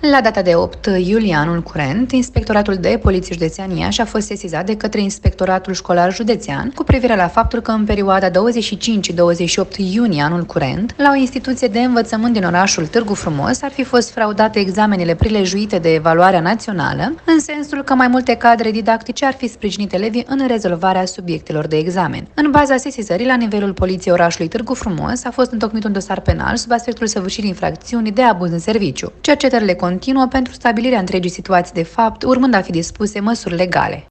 La data de 8 iulie anul curent, Inspectoratul de Poliție Județean Iași a fost sesizat de către Inspectoratul Școlar Județean cu privire la faptul că în perioada 25-28 iunie anul curent, la o instituție de învățământ din orașul Târgu Frumos ar fi fost fraudate examenele prilejuite de evaluarea națională, în sensul că mai multe cadre didactice ar fi sprijinit elevii în rezolvarea subiectelor de examen. În baza sesizării, la nivelul Poliției orașului Târgu Frumos, a fost întocmit un dosar penal sub aspectul săvârșirii infracțiunii de abuz în serviciu. Cercetările continuă pentru stabilirea întregii situații de fapt, urmând a fi dispuse măsuri legale.